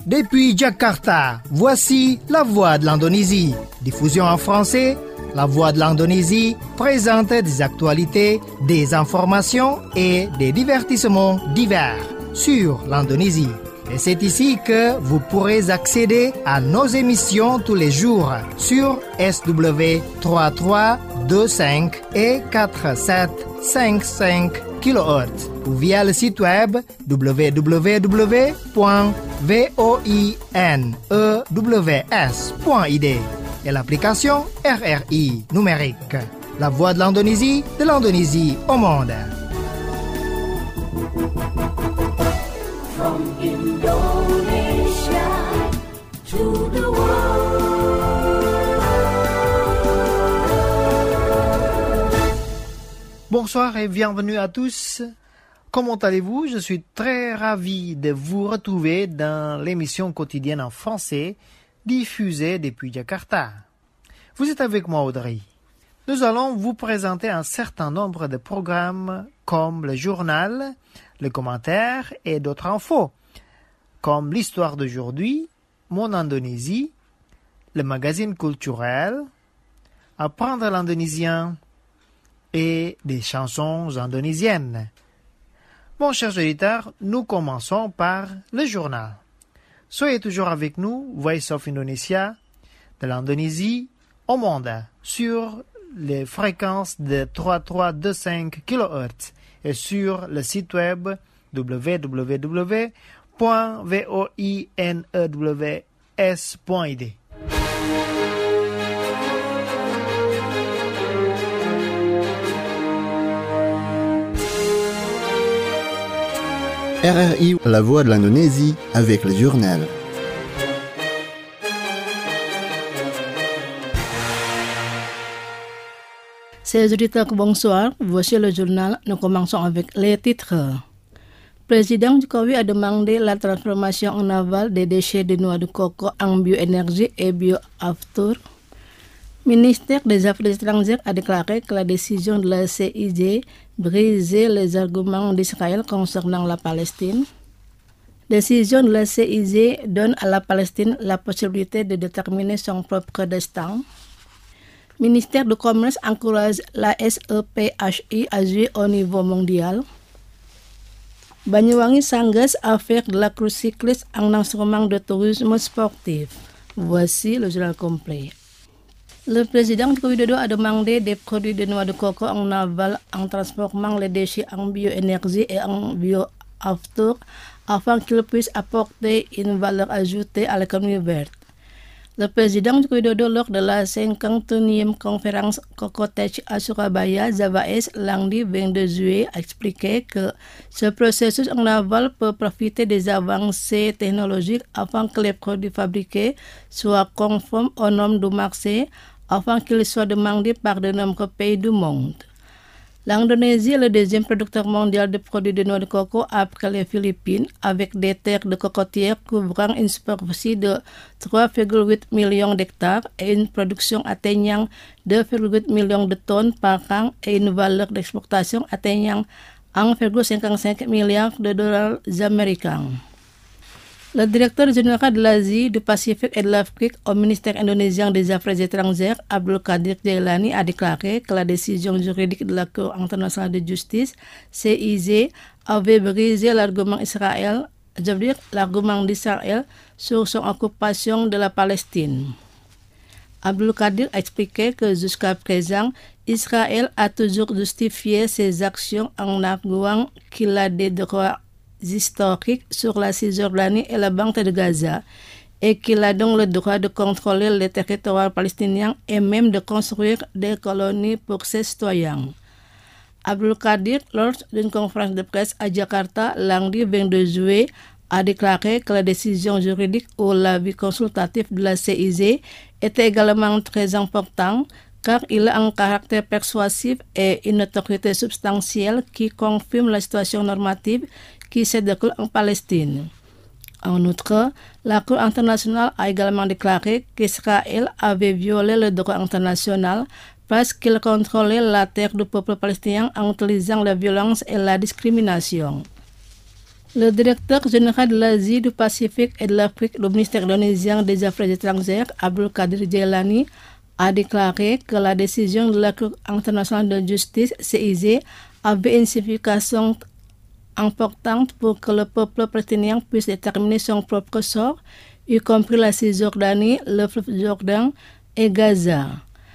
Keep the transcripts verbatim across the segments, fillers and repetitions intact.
Depuis Jakarta, voici La Voix de l'Indonésie. Diffusion en français, La Voix de l'Indonésie présente des actualités, des informations et des divertissements divers sur l'Indonésie. Et c'est ici que vous pourrez accéder à nos émissions tous les jours sur S W trois trois deux cinq et quatre sept cinq cinq kilohertz ou via le site web w w w point voinews point I D et l'application R R I numérique. La Voix de l'Indonésie, de l'Indonésie au monde. From Indonesia to the world. Bonsoir et bienvenue à tous. Comment allez-vous? Je suis très ravi de vous retrouver dans l'émission quotidienne en français diffusée depuis Jakarta. Vous êtes avec moi, Audrey. Nous allons vous présenter un certain nombre de programmes comme le journal, le commentaire et d'autres infos, comme l'histoire d'aujourd'hui, mon Indonésie, le magazine culturel, apprendre l'indonésien et des chansons indonésiennes. Bon, chers auditeurs, nous commençons par le journal. Soyez toujours avec nous, Voice of Indonesia, de l'Indonésie au monde, sur les fréquences de trois trois deux cinq kilohertz et sur le site web w w w point voinews point I D. R R I, la voix de l'Indonésie, avec le journal. Chers auditeurs, bonsoir. Voici le journal. Nous commençons avec les titres. Président Jokowi a demandé la transformation en aval des déchets de noix de coco en bioénergie et bioafter. Ministère des Affaires étrangères a déclaré que la décision de la C I J brisait les arguments d'Israël concernant la Palestine. Décision de la C I J donne à la Palestine la possibilité de déterminer son propre destin. Ministère du Commerce encourage la S E P H I à jouer au niveau mondial. Banyuwangi s'engage à faire de la course cycliste un instrument de tourisme sportif. Voici le journal complet. Le président Joko Widodo a demandé des produits de noix de coco en aval en transformant les déchets en bioénergie et en bioafter afin qu'ils puissent apporter une valeur ajoutée à l'économie verte. Le président Joko Widodo, lors de la cinquante-et-unième conférence Cocotech à Surabaya, Zavaes, lundi vingt-deux juillet, a expliqué que ce processus en aval peut profiter des avancées technologiques afin que les produits fabriqués soient conformes aux normes du marché, afin qu'ils soient demandés par de nombreux pays du monde. L'Indonésie est le deuxième producteur mondial de produits de noix de coco après les Philippines, avec des terres de cocotières couvrant une superficie de trois virgule huit millions d'hectares et une production atteignant deux virgule huit millions de tonnes par an et une valeur d'exportation atteignant un virgule cinquante-cinq milliard de dollars américains. Le directeur général de l'Asie, du Pacifique et de l'Afrique au ministère indonésien des Affaires étrangères, Abdul Qadir Jailani, a déclaré que la décision juridique de la Cour internationale de justice, C I J, avait brisé l'argument Israël, je veux dire l'argument d'Israël sur son occupation de la Palestine. Abdul Qadir a expliqué que jusqu'à présent, Israël a toujours justifié ses actions en arguant qu'il a des droits historiques sur la Cisjordanie et la bande de Gaza et qu'il a donc le droit de contrôler les territoires palestiniens et même de construire des colonies pour ses citoyens. Abdul Qadir, lors d'une conférence de presse à Jakarta lundi vingt-deux juillet, a déclaré que la décision juridique ou l'avis consultatif de la C I J était également très important car il a un caractère persuasif et une autorité substantielle qui confirme la situation normative qui se déroule en Palestine. En outre, la Cour internationale a également déclaré qu'Israël avait violé le droit international parce qu'il contrôlait la terre du peuple palestinien en utilisant la violence et la discrimination. Le directeur général de l'Asie, du Pacifique et de l'Afrique du ministère indonésien des Affaires étrangères, Abdul Qadir Jailani, a déclaré que la décision de la Cour internationale de justice, C I J, avait une signification importante pour que le peuple palestinien puisse déterminer son propre sort, y compris la Cisjordanie, le fleuve Jourdain et Gaza.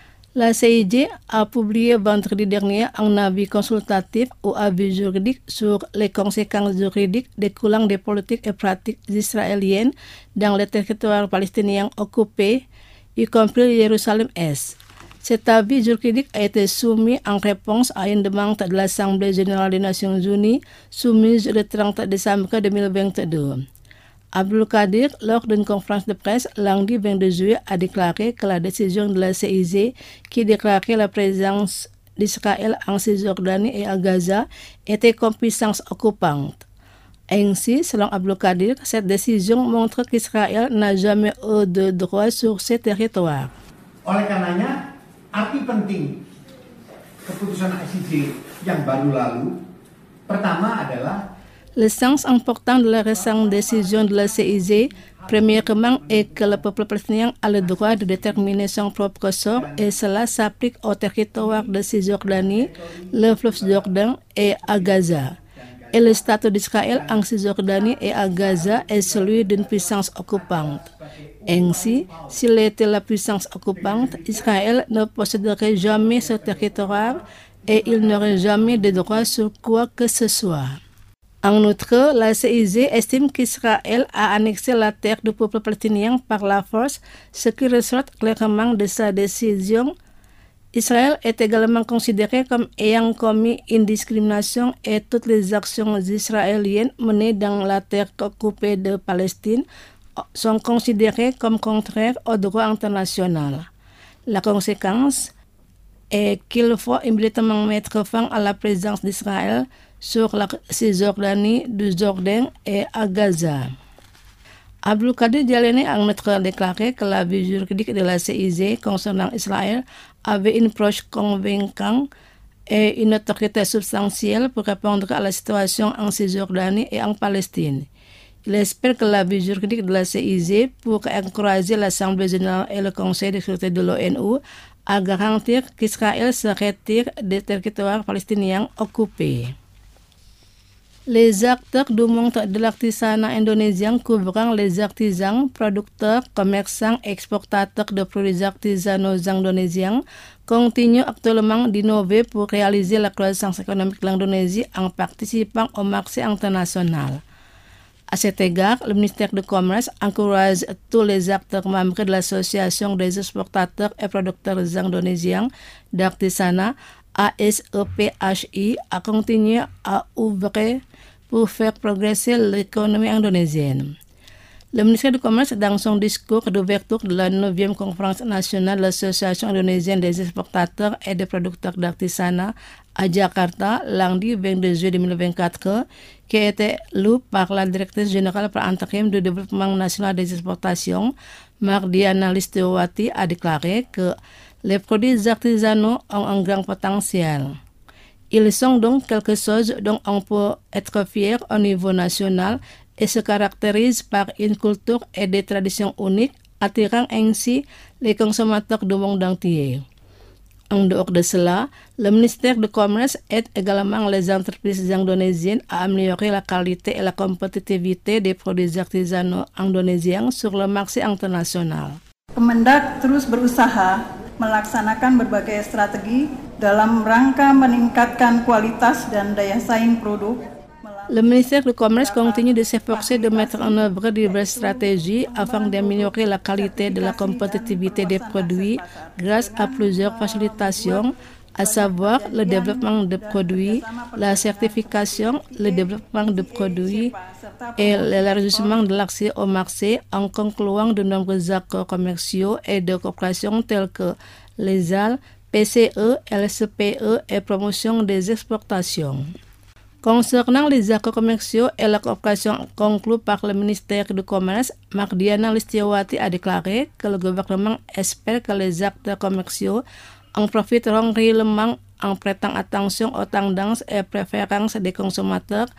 La C I J a publié vendredi dernier un avis consultatif ou avis juridique sur les conséquences juridiques découlant des politiques et pratiques israéliennes dans les territoires palestiniens occupés, y compris Jérusalem-Est. Cet avis juridique a été soumis en réponse à une demande de l'Assemblée générale des Nations unies soumise le trente décembre deux mille vingt-deux. Abdul Qadir, lors d'une conférence de presse lundi vingt-deux juillet, a déclaré que la décision de la C I J qui déclarait la présence d'Israël en Cisjordanie et à Gaza était comme puissance occupante. Ainsi, selon Abdul Qadir, cette décision montre qu'Israël n'a jamais eu de droit sur ces territoires. Oleh karenanya, arti penting keputusan I C J yang baru lalu, pertama adalah le sens important de la récente décision de la C I J, premièrement, est que le peuple palestinien a le droit de déterminer son propre sort et cela s'applique au territoire de Cisjordanie, le fleuve Jourdain et à Gaza. Et le statut d'Israël en Cisjordanie et à Gaza est celui d'une puissance occupante. Ainsi, s'il était la puissance occupante, Israël ne posséderait jamais ce territoire et il n'aurait jamais de droit sur quoi que ce soit. En outre, la C I J estime qu'Israël a annexé la terre du peuple palestinien par la force, ce qui ressort clairement de sa décision. Israël est également considéré comme ayant commis une discrimination et toutes les actions israéliennes menées dans la terre occupée de Palestine sont considérées comme contraires au droit international. La conséquence est qu'il faut immédiatement mettre fin à la présence d'Israël sur la Cisjordanie, du Jourdain et à Gaza. Abdul Qadir Jailani a en outre déclaré que l'avis juridique de la C I J concernant Israël avait une approche convaincante et une autorité substantielle pour répondre à la situation en Cisjordanie et en Palestine. Il espère que l'avis juridique de la C I J pourra encourager l'Assemblée générale et le Conseil de sécurité de l'ONU à garantir qu'Israël se retire des territoires palestiniens occupés. Les acteurs du monde de l'artisanat indonésien couvrant les artisans, producteurs, commerçants et exportateurs de produits artisanaux indonésiens continuent actuellement d'innover pour réaliser la croissance économique de l'Indonésie en participant au marché international. À cet égard, le ministère du Commerce encourage tous les acteurs membres de l'Association des exportateurs et producteurs indonésiens d'artisanat, A S E P H I, à continuer à ouvrir pour faire progresser l'économie indonésienne. Le ministère du Commerce, dans son discours d'ouverture de la neuvième conférence nationale de l'Association indonésienne des exportateurs et des producteurs d'artisanat à Jakarta, lundi vingt-deux juillet deux mille vingt-quatre, qui a été lu par la directrice générale par intérim du développement national des exportations, Mardiana Listiawati, a déclaré que les produits artisanaux ont un grand potentiel. Ils sont donc quelque chose dont on peut être fier au niveau national et se caractérisent par une culture et des traditions uniques, attirant ainsi les consommateurs du monde entier. En dehors de cela, le ministère du Commerce aide également les entreprises indonésiennes à améliorer la qualité et la compétitivité des produits artisanaux indonésiens sur le marché international. Kemendak terus berusaha melaksanakan berbagai strategi dalam rangka meningkatkan kualitas dan daya saing produk. Le ministère du Commerce continue de s'efforcer de mettre en œuvre diverses stratégies afin d'améliorer la qualité de la compétitivité des produits grâce à plusieurs facilitations, à savoir le développement de produits, la certification, le développement de produits et l'élargissement de l'accès au marché en concluant de nombreux accords commerciaux et de coopération tels que les A L, P C E, L C P E et promotion des exportations. Concernant les accords commerciaux et la coopération conclue par le ministère du Commerce, Mardiana Listiawati a déclaré que le gouvernement espère que les acteurs commerciaux en profiteront réellement en prêtant attention aux tendances et préférences des consommateurs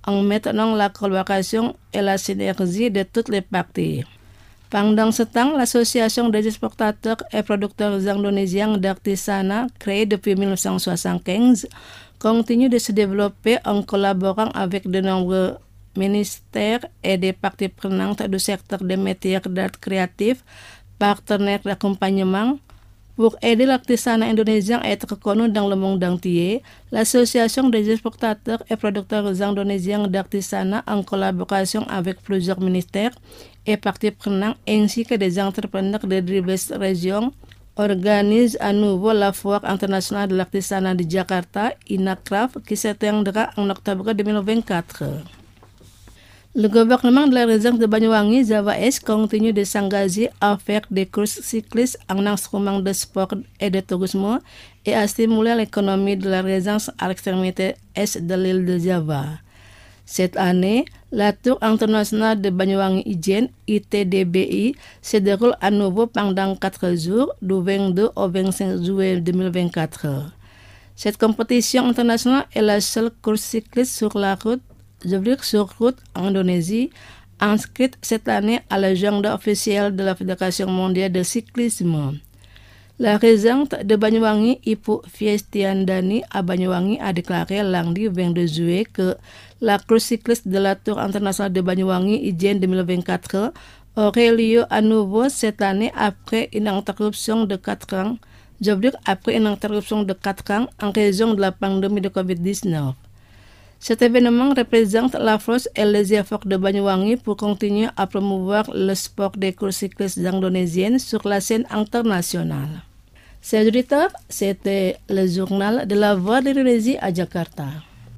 en maintenant la collaboration et la synergie de toutes les parties. Pendant ce temps, l'Association des exportateurs et producteurs indonésiens d'artisanat, créée depuis dix-neuf cent soixante-quinze, continue de se développer en collaborant avec de nombreux ministères et des parties prenantes du secteur des métiers d'art créatif, partenaires d'accompagnement. Pour aider l'artisanat indonésien à être connu dans le monde entier, l'Association des exportateurs et producteurs indonésiens d'artisanat, en collaboration avec plusieurs ministères et parties prenantes ainsi que des entrepreneurs de diverses régions, organise à nouveau la Foire internationale de l'artisanat de Jakarta, INACRAF, qui se tiendra en octobre deux mille vingt-quatre. Le gouvernement de la région de Banyuwangi, Java Est, continue de s'engager à faire des courses cyclistes en instruments de sport et de tourisme et à stimuler l'économie de la région à l'extrémité est de l'île de Java. Cette année, la Tour internationale de Banyuwangi Ijen, I T D B I, se déroule à nouveau pendant quatre jours, du vingt-deux au vingt-cinq juillet deux mille vingt-quatre. Cette compétition internationale est la seule course cycliste sur la route Je veux dire sur route en Indonésie, inscrite cette année à l'agenda officiel de la Fédération mondiale de cyclisme. La résidente de Banyuwangi, Ibu Fiestiandani à Banyuwangi, a déclaré lundi vingt-deux juillet que la course cycliste de la Tour internationale de Banyuwangi Ijen deux mille vingt-quatre aurait lieu à nouveau cette année après une interruption de quatre ans. Je veux dire après une interruption de quatre ans en raison de la pandémie de covid dix-neuf. Cet événement représente la force et les efforts de Banyuwangi pour continuer à promouvoir le sport des courses cyclistes indonésiennes sur la scène internationale. Chers auditeurs, c'était le journal de la Voix de l'Indonésie à Jakarta.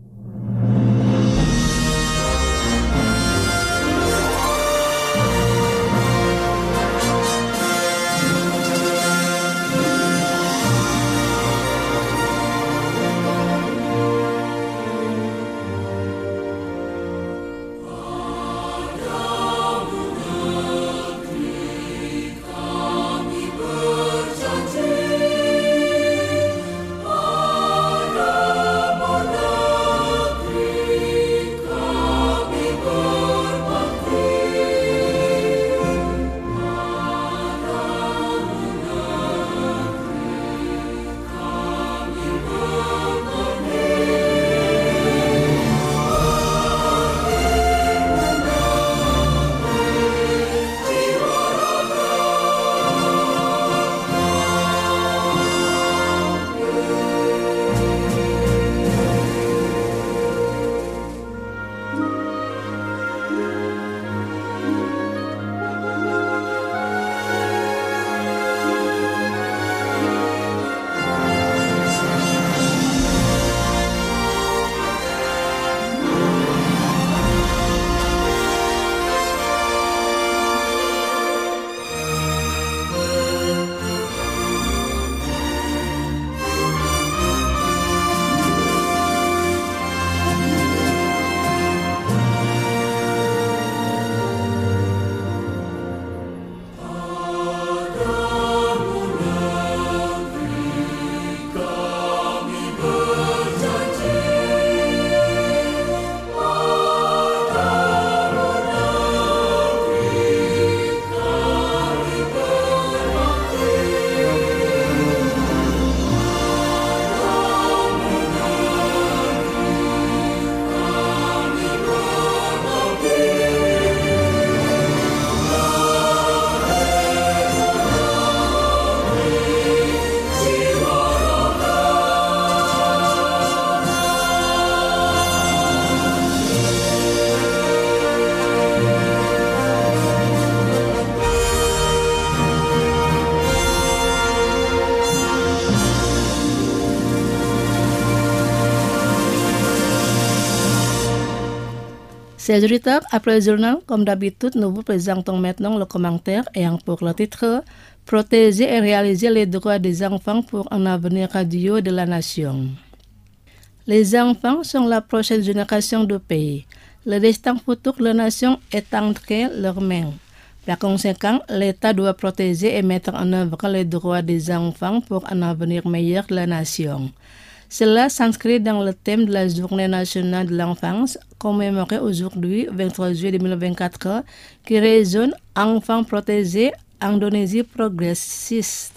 Chers auditeurs, après le journal, comme d'habitude, nous vous présentons maintenant le commentaire ayant pour le titre « Protéger et réaliser les droits des enfants pour un avenir radieux de la nation ». Les enfants sont la prochaine génération du pays. Le destin futur de la nation est entre leurs mains. Par conséquent, l'État doit protéger et mettre en œuvre les droits des enfants pour un avenir meilleur de la nation. Cela s'inscrit dans le thème de la Journée nationale de l'enfance, commémorée aujourd'hui, vingt-trois juillet deux mille vingt-quatre, qui résonne « Enfants protégés, Indonésie progressiste ».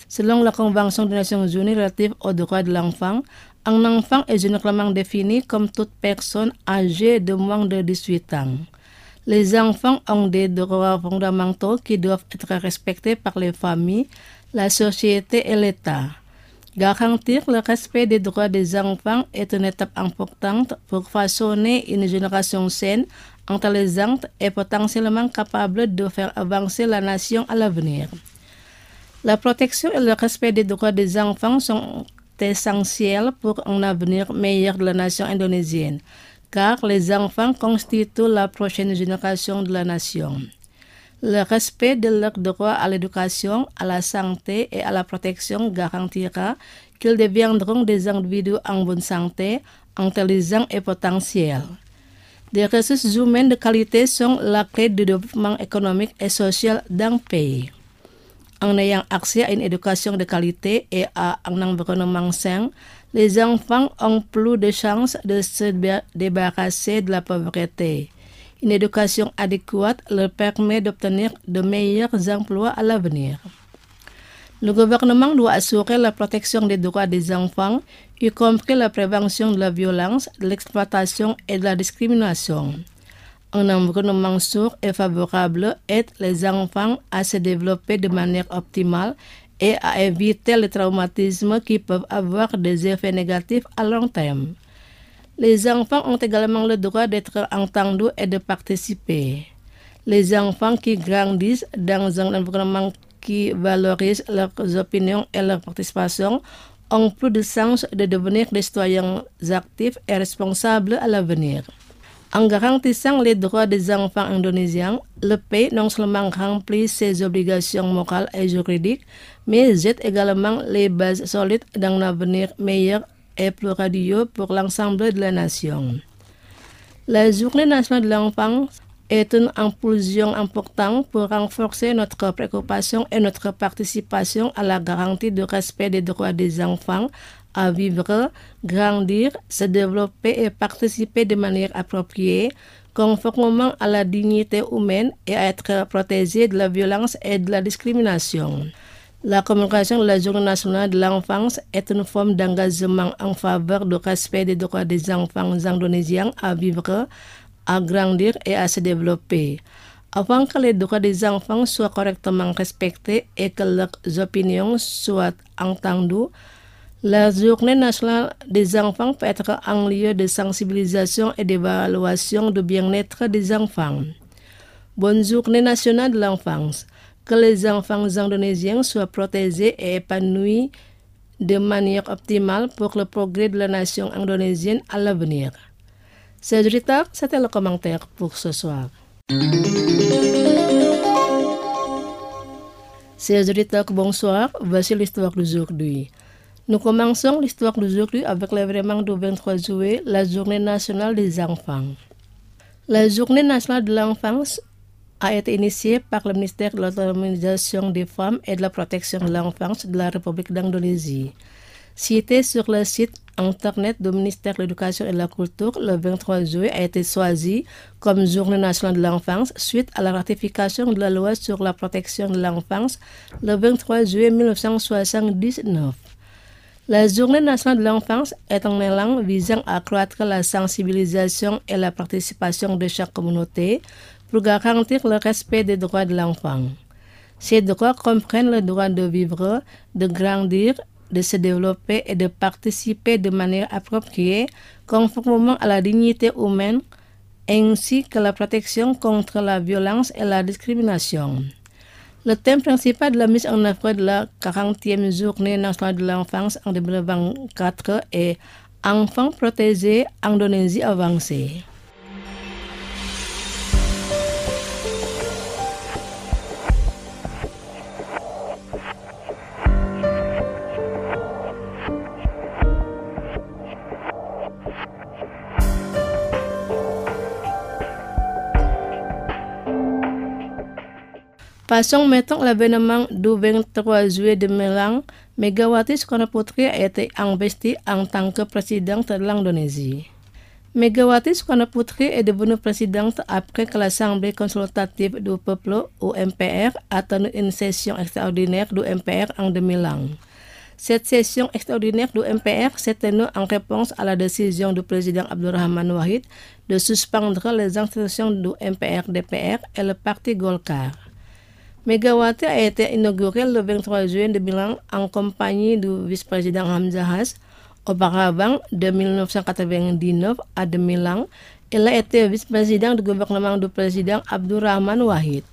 Selon la Convention des Nations Unies relative aux droits de l'enfant, un enfant est généralement défini comme toute personne âgée de moins de dix-huit ans. Les enfants ont des droits fondamentaux qui doivent être respectés par les familles, la société et l'État. Garantir le respect des droits des enfants est une étape importante pour façonner une génération saine, intelligente et potentiellement capable de faire avancer la nation à l'avenir. La protection et le respect des droits des enfants sont essentiels pour un avenir meilleur de la nation indonésienne, car les enfants constituent la prochaine génération de la nation. Le respect de leurs droits à l'éducation, à la santé et à la protection garantira qu'ils deviendront des individus en bonne santé, intelligents et potentiels. Des ressources humaines de qualité sont la clé du développement économique et social d'un pays. En ayant accès à une éducation de qualité et à un environnement sain, les enfants ont plus de chances de se débarrasser de la pauvreté. Une éducation adéquate leur permet d'obtenir de meilleurs emplois à l'avenir. Le gouvernement doit assurer la protection des droits des enfants, y compris la prévention de la violence, de l'exploitation et de la discrimination. Un environnement sûr et favorable aide les enfants à se développer de manière optimale et à éviter les traumatismes qui peuvent avoir des effets négatifs à long terme. Les enfants ont également le droit d'être entendus et de participer. Les enfants qui grandissent dans un environnement qui valorise leurs opinions et leur participation ont plus de chances de devenir des citoyens actifs et responsables à l'avenir. En garantissant les droits des enfants indonésiens, le pays non seulement remplit ses obligations morales et juridiques, mais jette également les bases solides d'un avenir meilleur et plus radieux pour l'ensemble de la nation. La Journée nationale de l'enfance est une impulsion importante pour renforcer notre préoccupation et notre participation à la garantie du respect des droits des enfants à vivre, grandir, se développer et participer de manière appropriée, conformément à la dignité humaine et à être protégés de la violence et de la discrimination. La commémoration de la Journée nationale de l'enfance est une forme d'engagement en faveur du respect des droits des enfants indonésiens à vivre, à grandir et à se développer. Avant que les droits des enfants soient correctement respectés et que leurs opinions soient entendues, la Journée nationale des enfants peut être un lieu de sensibilisation et d'évaluation du bien-être des enfants. Bonne Journée nationale de l'enfance. Que les enfants indonésiens soient protégés et épanouis de manière optimale pour le progrès de la nation indonésienne à l'avenir. C'est Rita, c'était le commentaire pour ce soir. C'est Rita, bonsoir, voici l'histoire d'aujourd'hui. Nous commençons l'histoire d'aujourd'hui avec l'événement du vingt-trois juillet, la Journée nationale des enfants. La Journée nationale de l'enfance a été initiée par le ministère de l'Autonomisation des femmes et de la protection de l'enfance de la République d'Indonésie. Cité sur le site internet du ministère de l'Éducation et de la Culture, le vingt-trois juillet a été choisi comme Journée nationale de l'enfance suite à la ratification de la loi sur la protection de l'enfance le vingt-trois juillet mille neuf cent soixante-dix-neuf. La Journée nationale de l'enfance est un élan visant à accroître la sensibilisation et la participation de chaque communauté pour garantir le respect des droits de l'enfant. Ces droits comprennent le droit de vivre, de grandir, de se développer et de participer de manière appropriée, conformément à la dignité humaine, ainsi que la protection contre la violence et la discrimination. Le thème principal de la mise en œuvre de la quarantième Journée nationale de l'enfance en deux mille vingt-quatre est « Enfants protégés, Indonésie avancée ». Passons maintenant à l'événement du vingt-trois juillet deux mille un. Megawati Soekarno-Putri a été investie en tant que présidente de l'Indonésie. Megawati Soekarno-Putri est devenue présidente après que l'Assemblée consultative du peuple, ou M P R, a tenu une session extraordinaire du M P R en deux mille un. Cette session extraordinaire du M P R s'est tenue en réponse à la décision du président Abdurrahman Wahid de suspendre les institutions du M P R D P R et le parti Golkar. Megawati a été inaugurée le vingt-trois juillet deux mille un en compagnie du vice-président Hamzah Has. Auparavant, de mille neuf cent quatre-vingt-dix-neuf à deux mille un, elle a été vice-président du gouvernement du président Abdurrahman Wahid.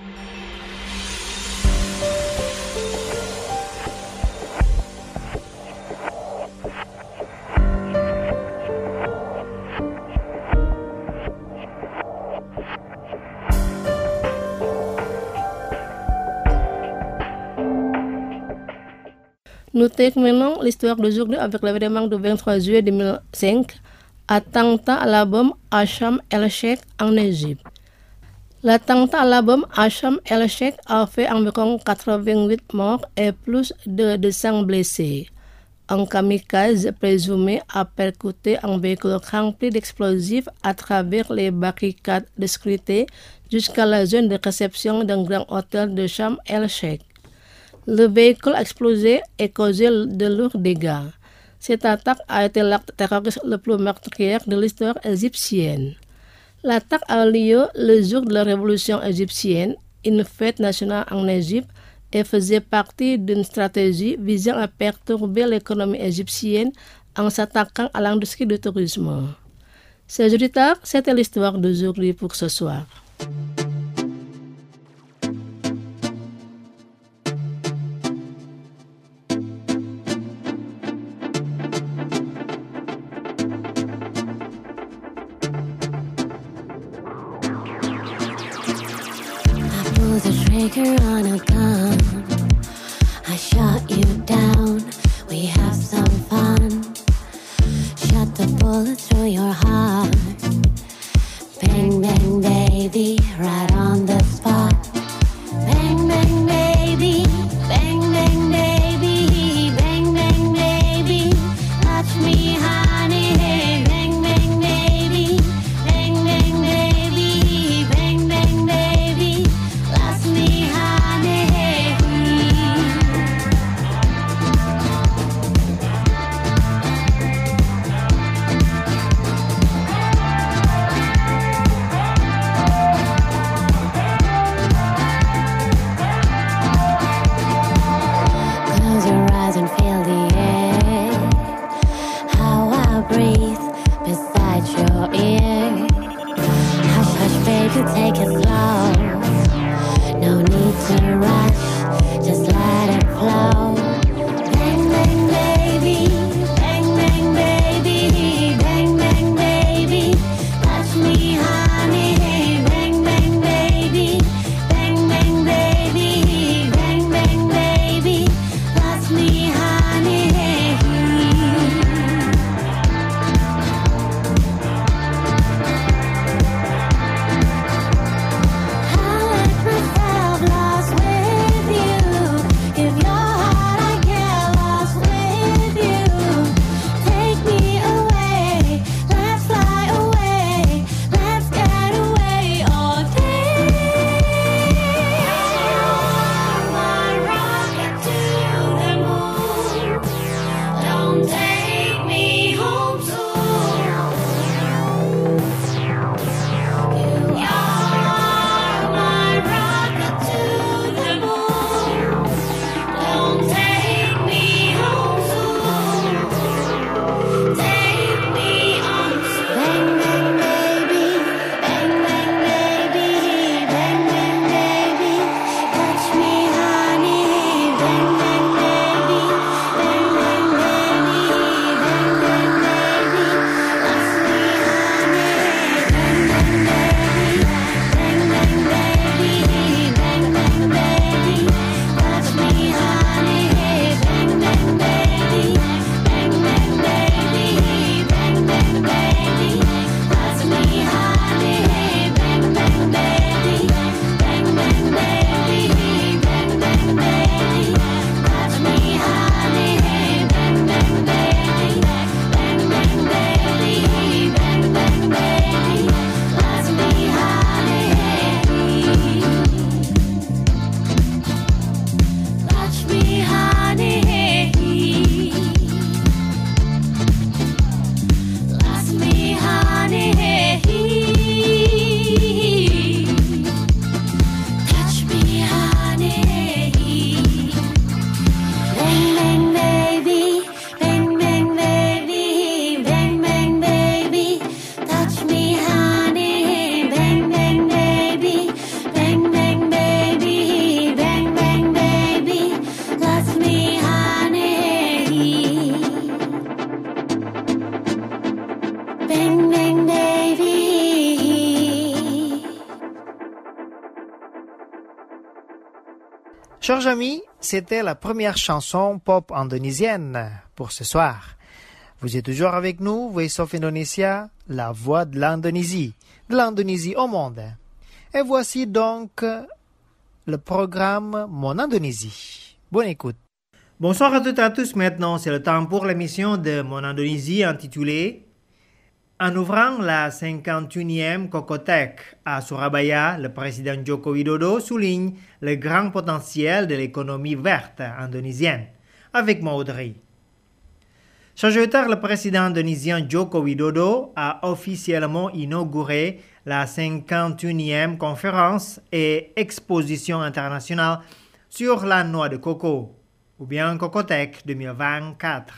Nous terminons l'histoire d'aujourd'hui avec l'événement du vingt-trois juillet deux mille cinq, attentat à la bombe à Sharm el-Sheikh en Égypte. L'attentat à la bombe à Sharm el-Sheikh a fait environ quatre-vingt-huit morts et plus de deux cents blessés. Un kamikaze présumé a percuté un véhicule rempli d'explosifs à travers les barricades de sécurité jusqu'à la zone de réception d'un grand hôtel de Sharm el-Sheikh. Le véhicule a explosé et causé de lourds dégâts. Cette attaque a été l'acte terroriste le plus meurtrier de l'histoire égyptienne. L'attaque a lieu le jour de la révolution égyptienne, une fête nationale en Égypte, et faisait partie d'une stratégie visant à perturber l'économie égyptienne en s'attaquant à l'industrie du tourisme. Chers auditeurs, c'était l'histoire d'aujourd'hui pour ce soir. The trigger on a gun, I shot you down, we have some fun. Shot the bullet through your heart. Bang, bang, baby, right on the spot. Bang, bang, baby, bang, bang, baby, bang, bang, baby, touch me, honey, hey, bang, bang, baby, bang, bang, baby, bang, bang, baby, last me, honey, hey. Bang, bang, baby. Chers amis, c'était la première chanson pop indonésienne pour ce soir. Vous êtes toujours avec nous, Voice of Indonesia, la voix de l'Indonésie, de l'Indonésie au monde. Et voici donc le programme Mon Indonésie. Bonne écoute. Bonsoir à toutes et à tous. Maintenant, c'est le temps pour l'émission de Mon Indonésie intitulée En ouvrant la cinquante-et-unième Cocothèque à Surabaya, le président Joko Widodo souligne le grand potentiel de l'économie verte indonésienne. Avec moi, Audrey. Sagittaire, le président indonésien Joko Widodo a officiellement inauguré la cinquante-et-unième conférence et exposition internationale sur la noix de coco, ou bien Cocothèque deux mille vingt-quatre,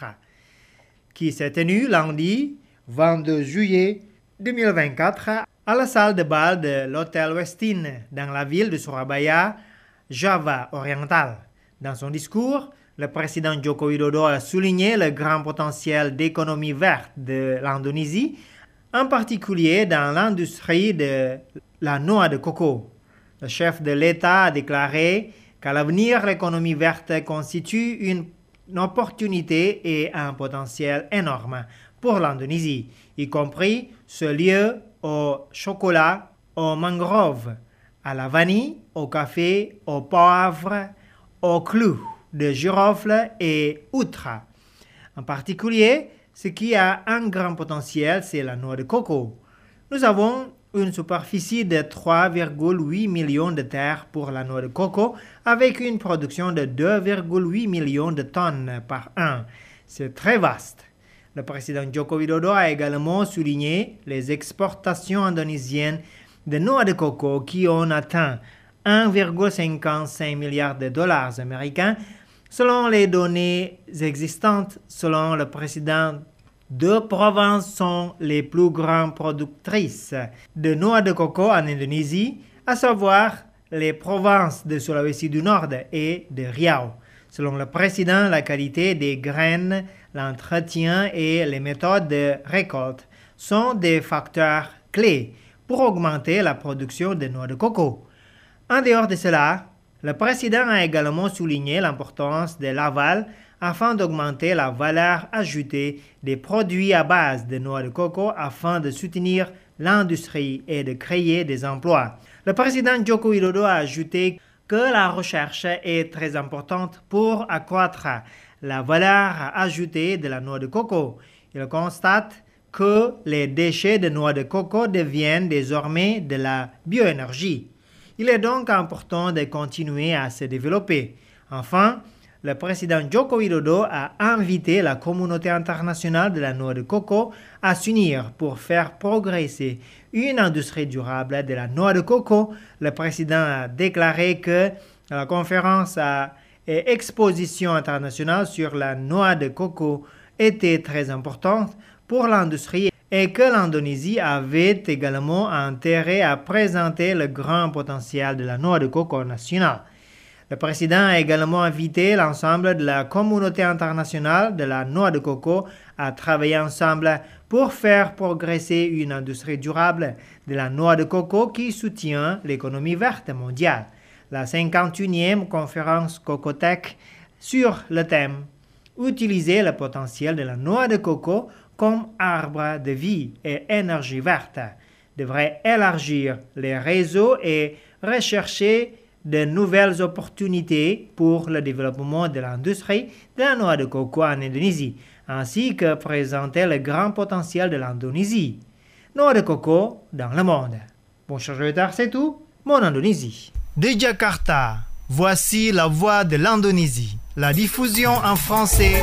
qui s'est tenue lundi vingt-deux juillet deux mille vingt-quatre à la salle de bal de l'hôtel Westin dans la ville de Surabaya, Java oriental. Dans son discours, le président Joko Widodo a souligné le grand potentiel d'économie verte de l'Indonésie, en particulier dans l'industrie de la noix de coco. Le chef de l'État a déclaré qu'à l'avenir, l'économie verte constitue une opportunité et un potentiel énorme pour l'Indonésie, y compris ce lieu au chocolat, aux mangroves, à la vanille, au café, au poivre, au clou de girofle et outre. En particulier, ce qui a un grand potentiel, c'est la noix de coco. Nous avons une superficie de trois virgule huit millions de terres pour la noix de coco, avec une production de deux virgule huit millions de tonnes par an. C'est très vaste. Le président Joko Widodo a également souligné les exportations indonésiennes de noix de coco qui ont atteint un virgule cinquante-cinq milliard de dollars américains. Selon les données existantes, selon le président, deux provinces sont les plus grandes productrices de noix de coco en Indonésie, à savoir les provinces de Sulawesi du Nord et de Riau. Selon le président, la qualité des graines, l'entretien et les méthodes de récolte sont des facteurs clés pour augmenter la production de noix de coco. En dehors de cela, le président a également souligné l'importance de l'aval afin d'augmenter la valeur ajoutée des produits à base de noix de coco afin de soutenir l'industrie et de créer des emplois. Le président Joko Widodo a ajouté que la recherche est très importante pour accroître la valeur ajoutée de la noix de coco. Il constate que les déchets de noix de coco deviennent désormais de la bioénergie. Il est donc important de continuer à se développer. Enfin, le président Joko Widodo a invité la communauté internationale de la noix de coco à s'unir pour faire progresser une industrie durable de la noix de coco. Le président a déclaré que la conférence et exposition internationale sur la noix de coco était très importante pour l'industrie et que l'Indonésie avait également intérêt à présenter le grand potentiel de la noix de coco nationale. Le président a également invité l'ensemble de la communauté internationale de la noix de coco à travailler ensemble pour faire progresser une industrie durable de la noix de coco qui soutient l'économie verte mondiale. La cinquante-et-unième conférence Cocothèque sur le thème « Utiliser le potentiel de la noix de coco comme arbre de vie et énergie verte » devrait élargir les réseaux et rechercher de nouvelles opportunités pour le développement de l'industrie de la noix de coco en Indonésie, ainsi que présenter le grand potentiel de l'Indonésie. Noix de coco dans le monde. Bon, chers auditeurs, c'est tout. Mon Indonésie. De Jakarta, voici la voix de l'Indonésie. La diffusion en français.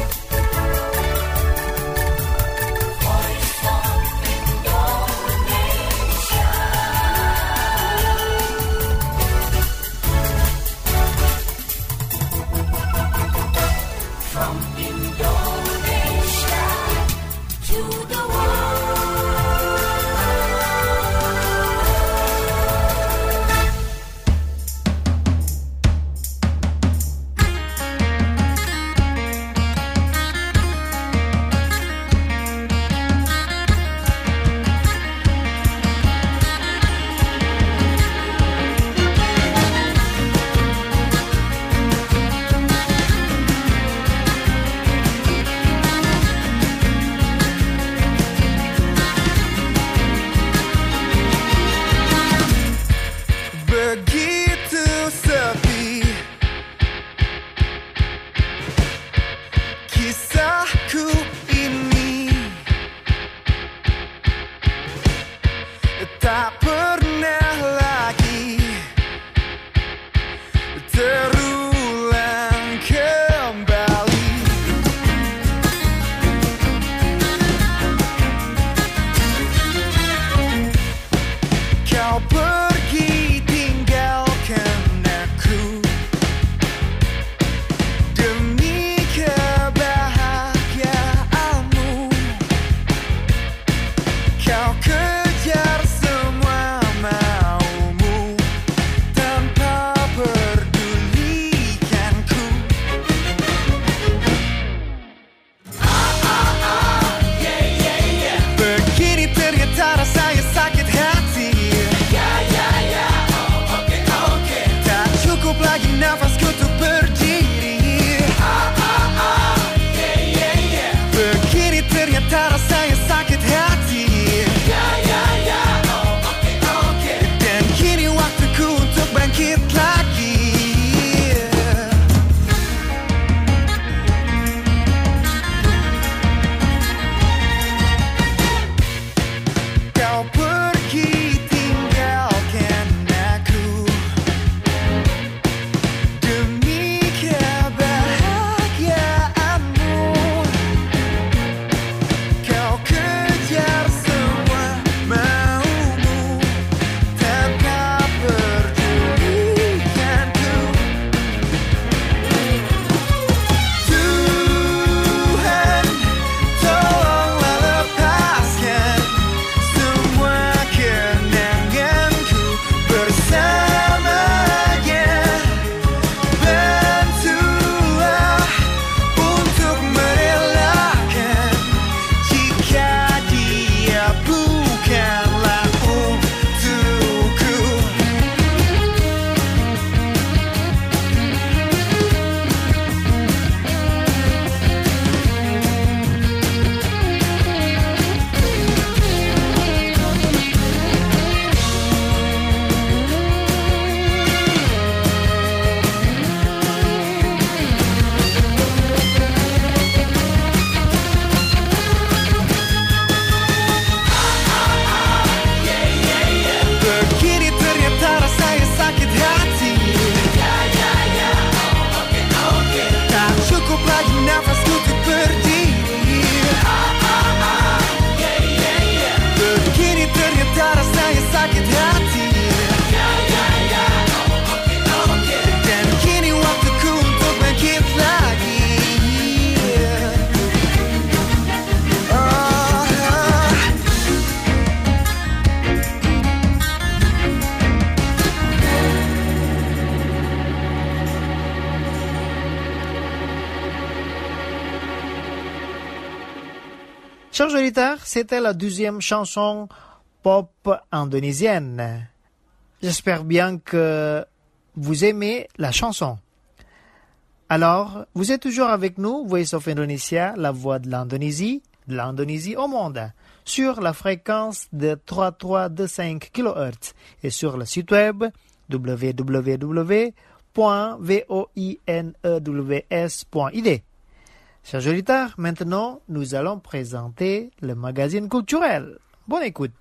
Chers auditeurs, c'était la deuxième chanson pop indonésienne. J'espère bien que vous aimez la chanson. Alors, vous êtes toujours avec nous, Voice of Indonesia, la voix de l'Indonésie, de l'Indonésie au monde, sur la fréquence de trois mille trois cent vingt-cinq kilohertz et sur le site web w w w point voinews point i d. Chers auditeurs, maintenant, nous allons présenter le magazine culturel. Bonne écoute.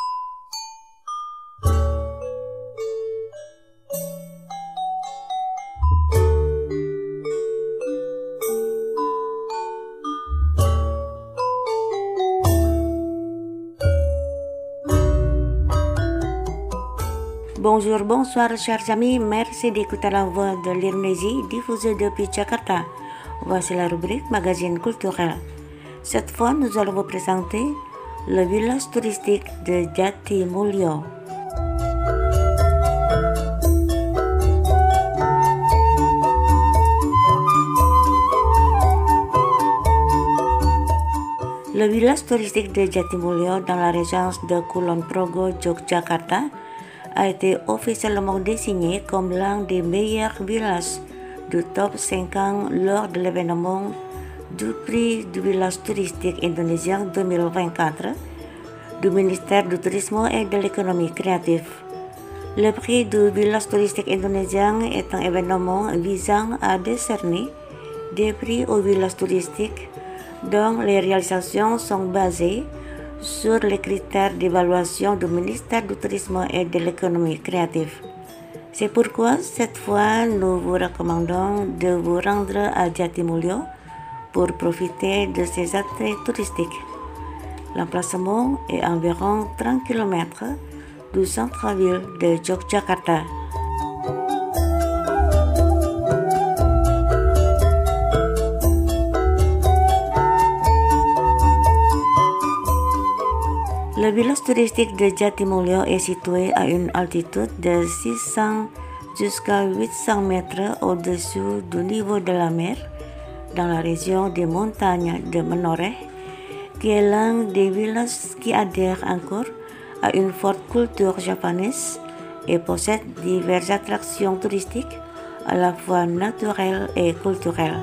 Bonjour, bonsoir chers amis, merci d'écouter la voix de l'Indonésie diffusée depuis Jakarta. Voici la rubrique magazine culturel. Cette fois, nous allons vous présenter le village touristique de Jatimulyo. Le village touristique de Jatimulyo dans la région de Kulon Progo, Yogyakarta, a été officiellement désigné comme l'un des meilleurs villages du top cinquante lors de l'événement du prix du village touristique indonésien deux mille vingt-quatre du ministère du Tourisme et de l'économie créative. Le prix du village touristique indonésien est un événement visant à décerner des prix aux villages touristiques dont les réalisations sont basées sur les critères d'évaluation du ministère du Tourisme et de l'économie créative. C'est pourquoi cette fois nous vous recommandons de vous rendre à Jatimulyo pour profiter de ces attraits touristiques. L'emplacement est à environ trente kilomètres du centre-ville de Yogyakarta. Le village touristique de Jatimulyo est situé à une altitude de six cents jusqu'à huit cents mètres au-dessus du niveau de la mer, dans la région des montagnes de Menoreh, qui est l'un des villages qui adhèrent encore à une forte culture japonaise et possède diverses attractions touristiques à la fois naturelles et culturelles.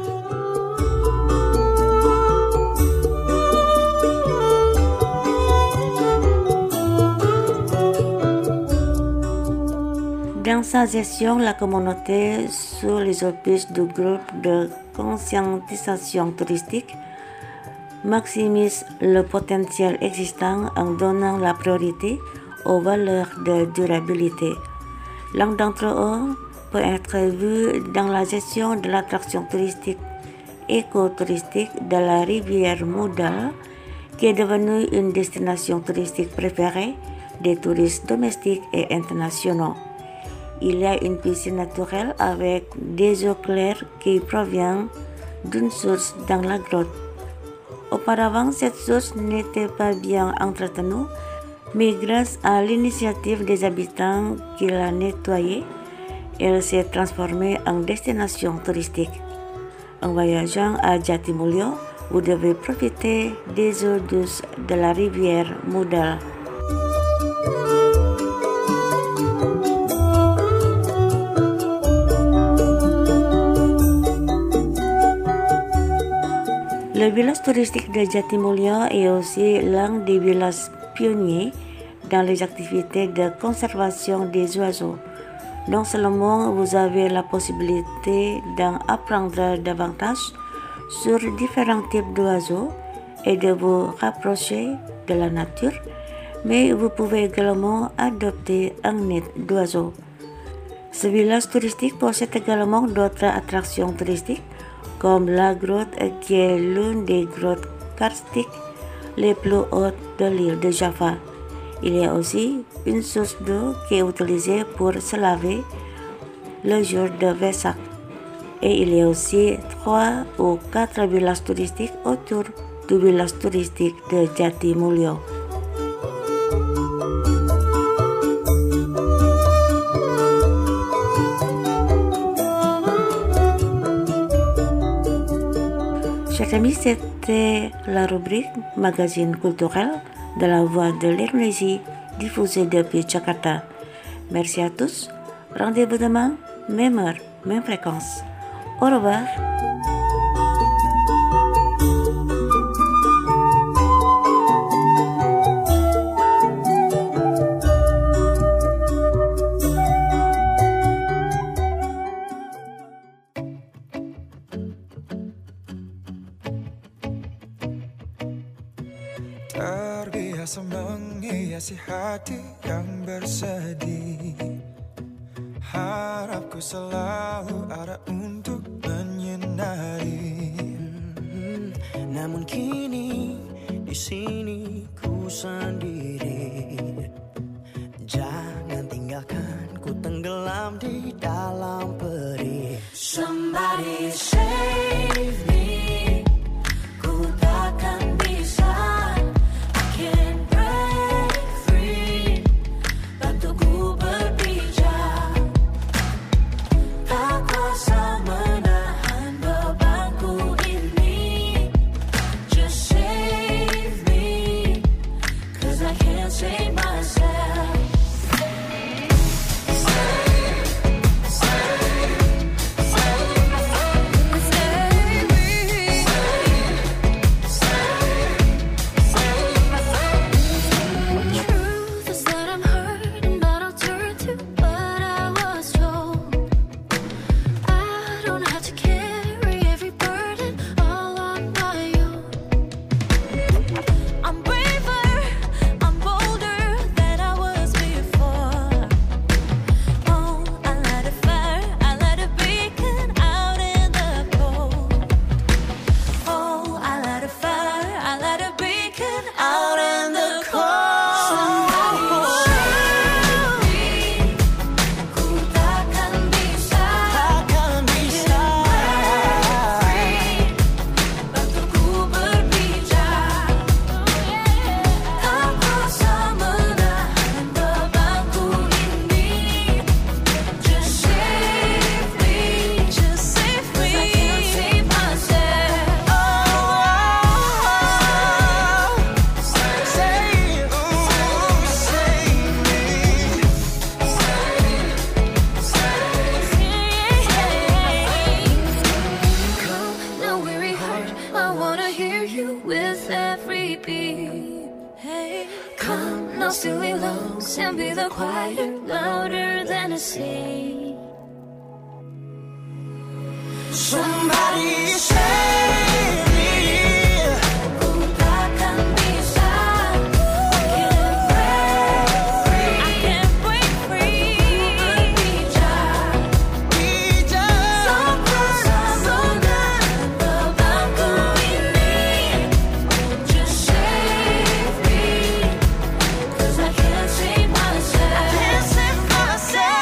Dans sa gestion, la communauté, sous les auspices du groupe de conscientisation touristique, maximise le potentiel existant en donnant la priorité aux valeurs de durabilité. L'un d'entre eux peut être vu dans la gestion de l'attraction touristique écotouristique de la rivière Moudal, qui est devenue une destination touristique préférée des touristes domestiques et internationaux. Il y a une piscine naturelle avec des eaux claires qui proviennent d'une source dans la grotte. Auparavant, cette source n'était pas bien entretenue, mais grâce à l'initiative des habitants qui l'a nettoyée, elle s'est transformée en destination touristique. En voyageant à Jatimulyo, vous devez profiter des eaux douces de la rivière Moudal. Le village touristique de Jatimulyo est aussi l'un des villages pionniers dans les activités de conservation des oiseaux. Non seulement vous avez la possibilité d'en apprendre davantage sur différents types d'oiseaux et de vous rapprocher de la nature, mais vous pouvez également adopter un nid d'oiseaux. Ce village touristique possède également d'autres attractions touristiques comme la grotte qui est l'une des grottes karstiques les plus hautes de l'île de Java. Il y a aussi une source d'eau qui est utilisée pour se laver le jour de Vesak. Et il y a aussi trois ou quatre villages touristiques autour du village touristique de Jatimulyo. Chers amis, cette C'était la rubrique Magazine culturel de la Voix de l'Indonésie diffusée depuis Jakarta. Merci à tous. Rendez-vous demain, même heure, même fréquence. Au revoir. Terbiasa menghiasi hati yang bersedih. Harapku selalu ada untuk menyinari. Hmm, namun kini di sini ku sendiri. Jangan tinggalkan ku tenggelam di dalam perih. Somebody save me. Somebody save me. Ku takkan bisa. I can't break free. I can't break free. Bijak, bijak. Sempurna bebanku ini. Just save me, 'cause I can't save myself. I can't save myself.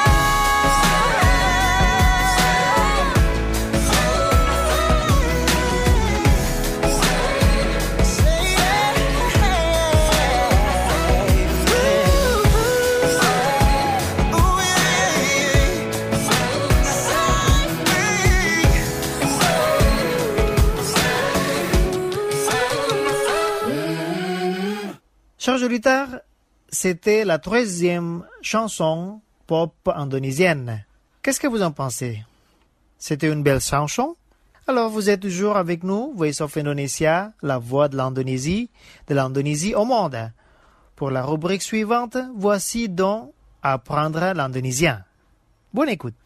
Chers auditeurs, c'était la troisième chanson pop indonésienne. Qu'est-ce que vous en pensez? C'était une belle chanson? Alors vous êtes toujours avec nous, Voice of Indonesia, la voix de l'Indonésie, de l'Indonésie au monde. Pour la rubrique suivante, voici donc Apprendre l'indonésien. Bonne écoute.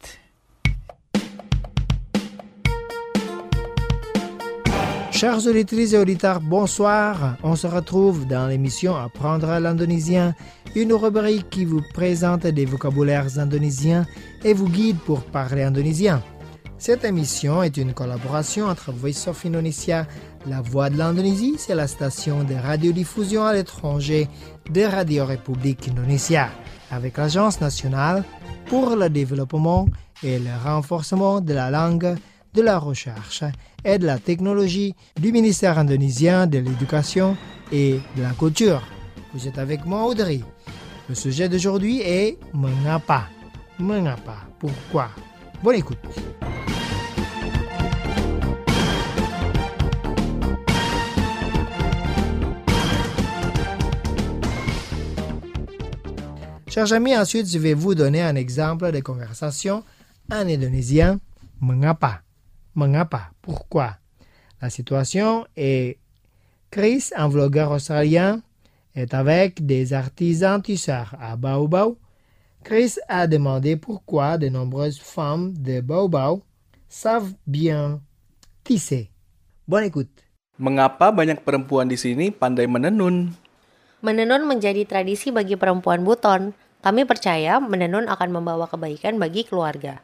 Chers auditrices et auditeurs, bonsoir. On se retrouve dans l'émission Apprendre l'indonésien, une rubrique qui vous présente des vocabulaires indonésiens et vous guide pour parler indonésien. Cette émission est une collaboration entre Voice of Indonesia, la voix de l'Indonésie, c'est la station de radiodiffusion à l'étranger de Radio République Indonésia, avec l'Agence nationale pour le développement et le renforcement de la langue, de la recherche et de la technologie du ministère indonésien de l'Éducation et de la Culture. Vous êtes avec moi, Audrey. Le sujet d'aujourd'hui est « Mengapa ». Mengapa, pourquoi? Bonne écoute. Chers amis, ensuite, je vais vous donner un exemple de conversation en indonésien. Mengapa? Mengapa? Pourquoi? La situation est Chris, un vlogueur australien, est avec des artisans tisseurs à Baobab. Chris a demandé pourquoi de nombreuses femmes de Baobab savent bien tisser. Bonne écoute. Mengapa banyak perempuan di sini pandai menenun? Menenun menjadi tradisi bagi perempuan Buton. Kami percaya menenun akan membawa kebaikan bagi keluarga.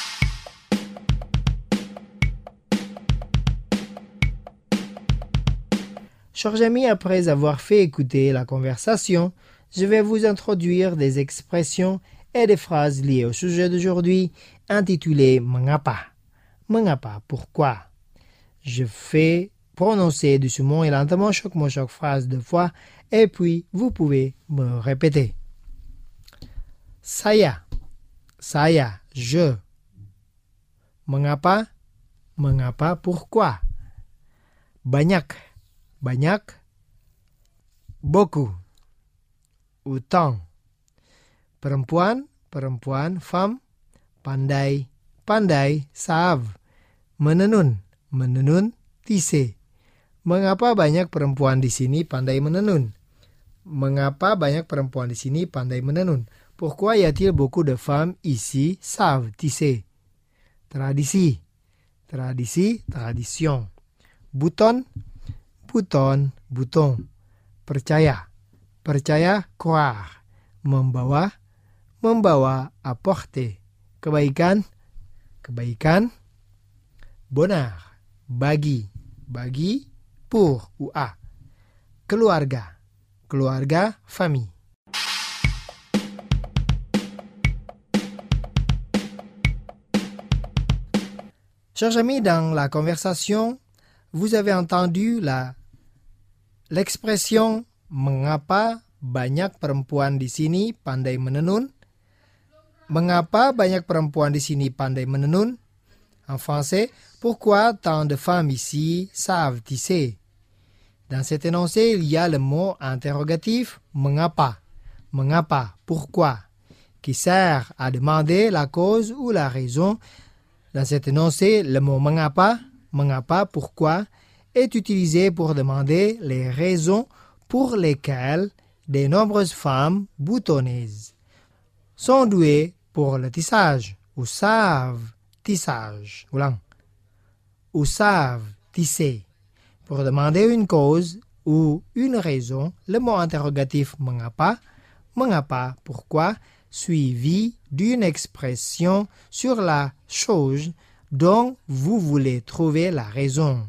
Chers amis, après avoir fait écouter la conversation, je vais vous introduire des expressions et des phrases liées au sujet d'aujourd'hui intitulé Mengapa? Mengapa? Pourquoi? Je fais prononcer doucement et lentement chaque mot, chaque phrase deux fois, et puis vous pouvez me répéter. Saya, saya, je. Mengapa? Mengapa? Pourquoi? Banyak, banyak. Beaucoup, autant. Perempuan, perempuan, femme. Pandai, pandai, savent. Menenun, menenun, tisser. Mengapa banyak perempuan di sini pandai menenun? Mengapa banyak perempuan di sini pandai menenun? Pourquoi y a-t-il beaucoup de femmes ici savent tisser? Tradisi, tradisi, tradition. Bouton, bouton, bouton. Percaya, percaya, croire. Membawa, membawa, apporter. Kebaikan, kebaikan. Bonheur, bagi, bagi, pour ou à. Keluarga, keluarga, famille. Chers amis, dans la conversation, vous avez entendu la, l'expression mengapa banyak perempuan di sini pandai menenun. Mengapa banyak perempuan di sini pandai menenun? En français, pourquoi tant de femmes ici savent tisser? Dans cet énoncé, il y a le mot interrogatif mengapa, mengapa, pourquoi, qui sert à demander la cause ou la raison. Dans cet énoncé, le mot mengapa, mengapa, pourquoi, est utilisé pour demander les raisons pour lesquelles de nombreuses femmes boutonnaises sont douées pour le tissage ou savent tissage, ulang, ou savent tisser. Pour demander une cause ou une raison, le mot interrogatif mengapa, mengapa, pourquoi, suivi d'une expression sur la chose dont vous voulez trouver la raison.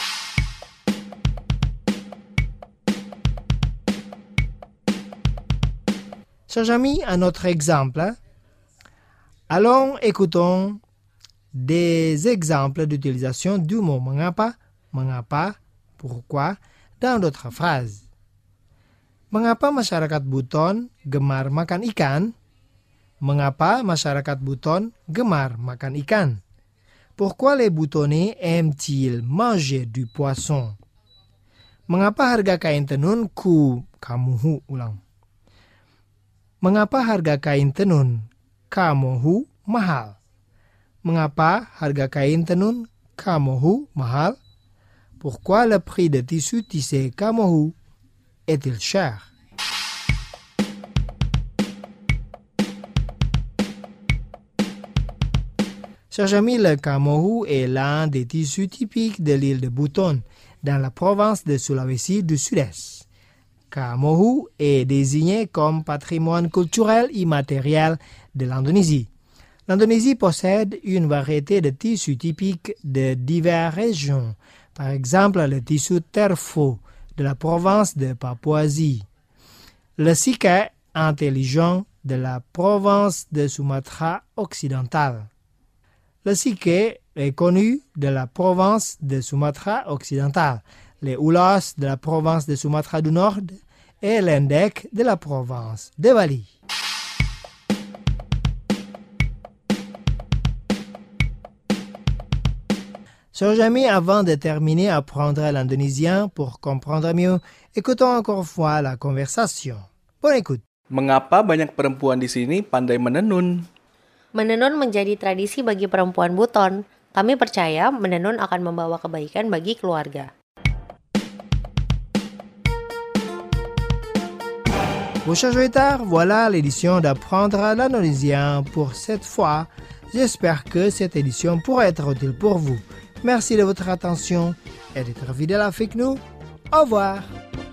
Chers amis, un autre exemple. Allons, écoutons des exemples d'utilisation du mot mengapa, mengapa, pourquoi, dans d'autres phrases. Mengapa masyarakat Buton gemar makan ikan? Mengapa masyarakat Buton gemar makan ikan? Pourquoi les Boutonnais aiment-ils manger du poisson? Mengapa harga kain tenun ku kamuhu ulang? Mengapa harga kain tenun kamuhu mahal? Mengapa harga kain tenun kamuhu mahal? Pourquoi le prix de tissu tissé kamuhu est-il cher? Chers amis, le kamuhu est l'un des tissus typiques de l'île de Buton, dans la province de Sulawesi du Sud-Est. Kamuhu est désigné comme patrimoine culturel immatériel de l'Indonésie. L'Indonésie possède une variété de tissus typiques de diverses régions. Par exemple, le tissu terfo de la province de Papouasie, le sike intelligent de la province de Sumatra occidentale. Le sike est connu de la province de Sumatra occidentale, les ulas de la province de Sumatra du Nord et l'endek de la province de Bali. Chers amis, avant de terminer à apprendre l'indonésien pour comprendre mieux, écoutons encore une fois la conversation. Bonne écoute. Mengapa banyak perempuan di sini pandai menenun? Menenun menjadi tradisi bagi perempuan buton. Kami percaya menenun akan membawa kebaikan bagi keluarga. Mon cher Joëtard, voilà l'édition d'Apprendre l'indonésien pour cette fois. J'espère que cette édition pourra être utile pour vous. Merci de votre attention et d'être fidèle avec nous. Au revoir.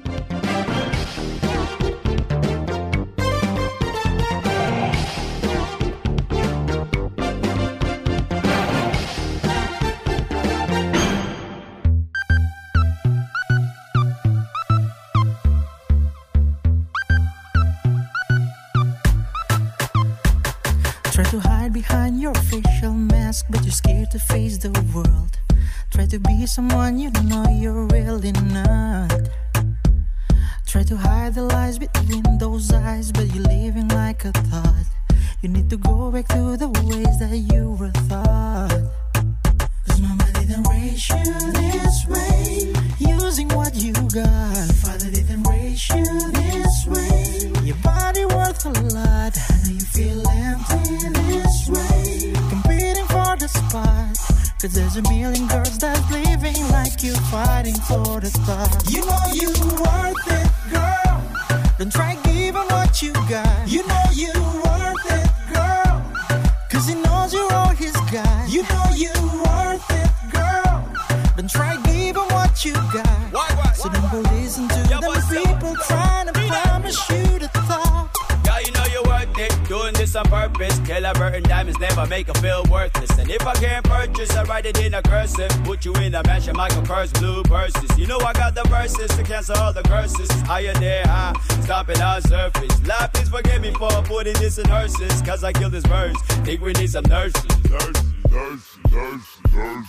Try to hide behind your facial mask, but you're scared to face the world. Try to be someone you know you're really not. Try to hide the lies between those eyes, but you're living like a thought. You need to go back to the ways that you were taught. Cause mama didn't raise you this way, using what you got. Father didn't raise you this way, your body worth a lot. I know you feel empty this way, competing for the spot. Cause there's a million girls that's living like you, fighting for the top. You know you worth it, girl. Don't try giving what you got. You know you worth it, girl. Cause he knows you're all he's got. You know you worth it, girl. Don't try giving what you got. Why, why, so don't go listen to yeah, them people trying to promise you the top. Girl, you know you're worth it. Doing this on purpose. Killer Burton diamonds never make her feel worthless. And if I can't purchase, I write it in a cursive. Put you in a mansion, Michael Kors blue purses. You know I got the verses to cancel all the curses. Higher there, high, stopping on surface. Life, please forgive me for putting this in hearses. Cause I killed this verse. Think we need some nurses. Nurses, nurses, nurses, nurses.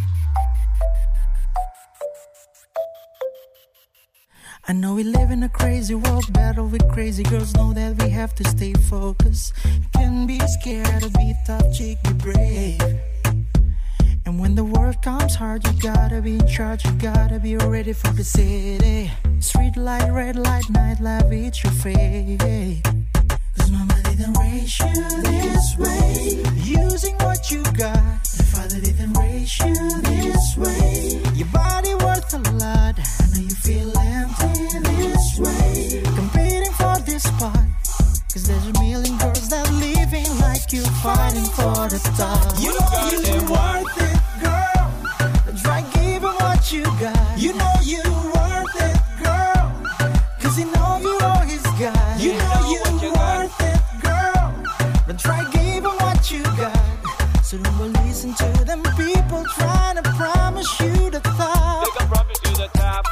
I know we live in a crazy world, battle with crazy girls. Know that we have to stay focused. You can be scared to be tough, chick, be brave. And when the world comes hard, you gotta be in charge. You gotta be ready for the city. Street light, red light, night life, it's your fate. Cause mama didn't raise you this way, using what you got. Your father didn't raise you this way, your body worth a lot. I know you feel empty this way, competing for this spot. Cause there's a million girls that living like you, fighting for the top. You know you worth it, girl. Try giving what you got. You know you worth it, girl. Cause he knows you all he's got. You know you worth it, girl. But try giving what you got. So don't go listen to them people trying to promise you the top. They can promise you the top.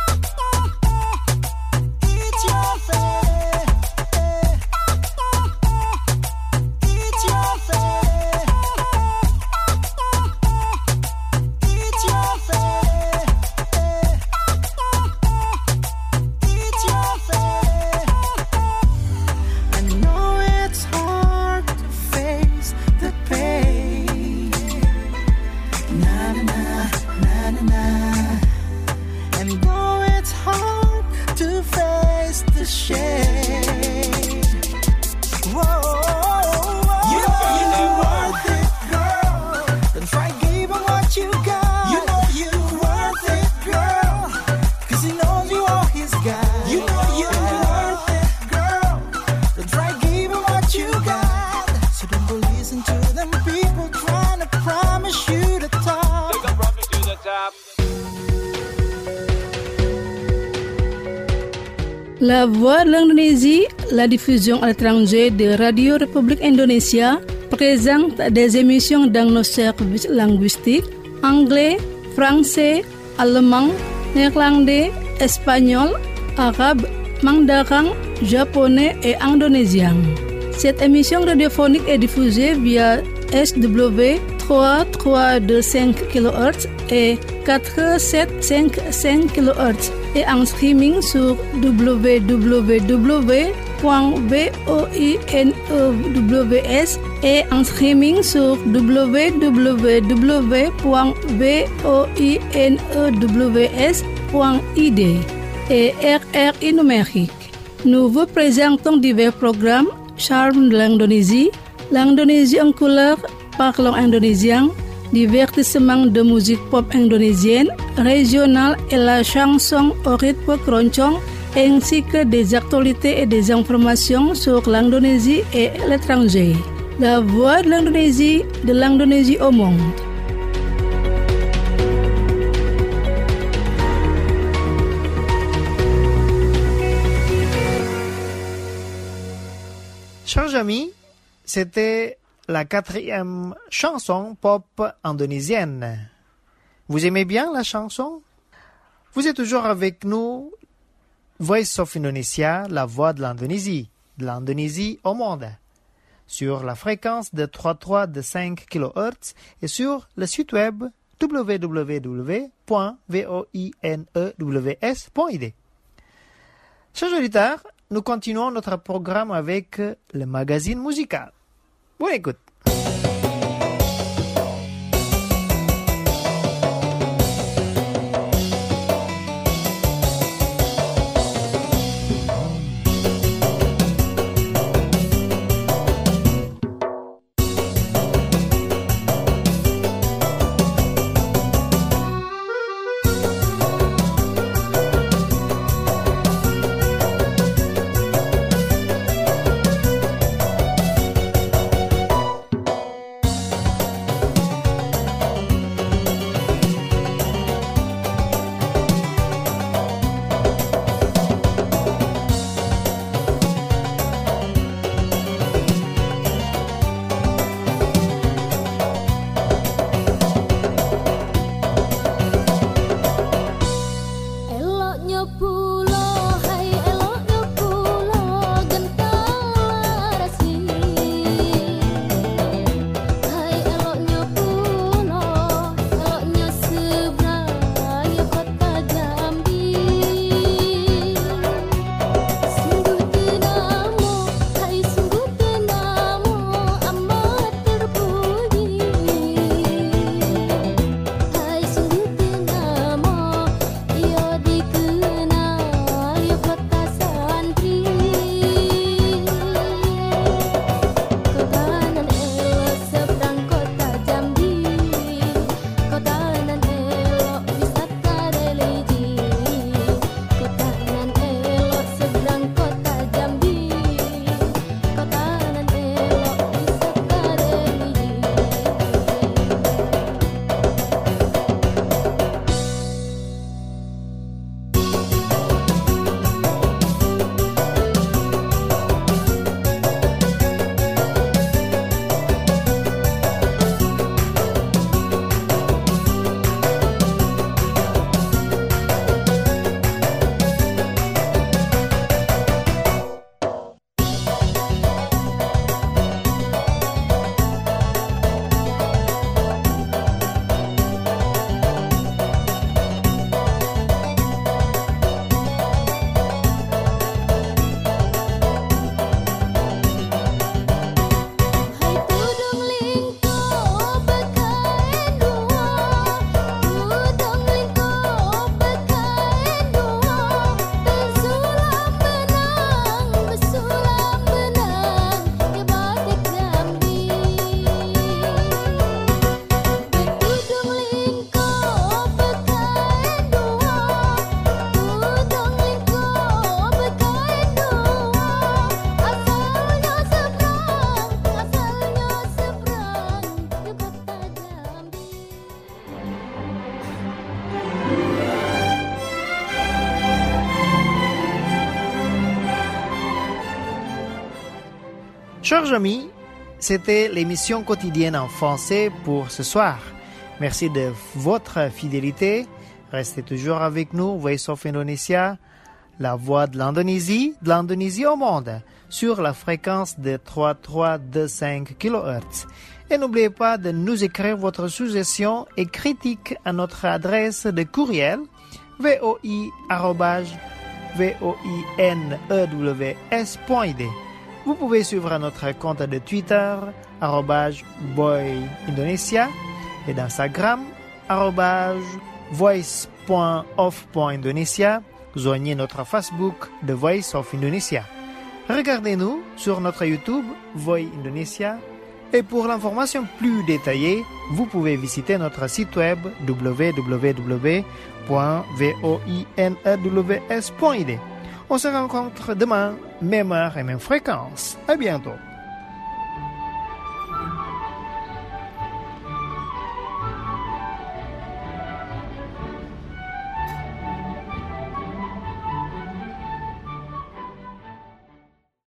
It's your fate. It's your fate. It's your fate. It's your fate. I know it's hard to face the pain. Na na na na na na. And though it's hard to face the shame. Whoa, you know you're worth it, girl. Don't try giving what you got. You know you're worth it, girl. Cause he knows you all he's got. You know you're worth it, girl. Don't try giving what you got. So don't go listen to them people trying to promise you the top. They can promise you the top. La Voix de l'Indonésie, la diffusion à l'étranger de Radio République Indonésia, présente des émissions dans nos services linguistiques anglais, français, allemand, néerlandais, espagnol, arabe, mandarin, japonais et indonésien. Cette émission radiophonique est diffusée via S W trois trois deux cinq kilohertz et quatre sept cinq cinq kilohertz et en streaming sur w w w point voinews et en streaming sur w w w point voinews point I D et R R I numérique. Nous vous présentons divers programmes, charme de l'Indonésie, l'Indonésie en couleur, parlons indonésien, divertissement de musique pop indonésienne, régionale et la chanson au rythme keroncong, ainsi que des actualités et des informations sur l'Indonésie et l'étranger. La voix de l'Indonésie, de l'Indonésie au monde. Chers amis, c'était la quatrième chanson pop indonésienne. Vous aimez bien la chanson? Vous êtes toujours avec nous, Voice of Indonesia, la voix de l'Indonésie, de l'Indonésie au monde, sur la fréquence de trente-trois virgule cinq kilohertz et sur le site web w w w point voinews point i d. Chers auditeurs, nous continuons notre programme avec le magazine musical. Bonne écoute. Chers amis, c'était l'émission quotidienne en français pour ce soir. Merci de votre fidélité. Restez toujours avec nous, Voice of Indonesia, la voix de l'Indonésie, de l'Indonésie au monde, sur la fréquence de trente-trois virgule cinq kilohertz. Et n'oubliez pas de nous écrire votre suggestion et critique à notre adresse de courriel voi arobase voinews point i d. Vous pouvez suivre notre compte de Twitter, arobase voiindonesia, et d'Instagram, arobase voice point of point indonesia. joignez notre Facebook The Voice of Indonesia. Regardez-nous sur notre YouTube Voice Indonesia. Et pour l'information plus détaillée, vous pouvez visiter notre site web w w w point voinews point i d. On se rencontre demain, même heure et même fréquence. À bientôt.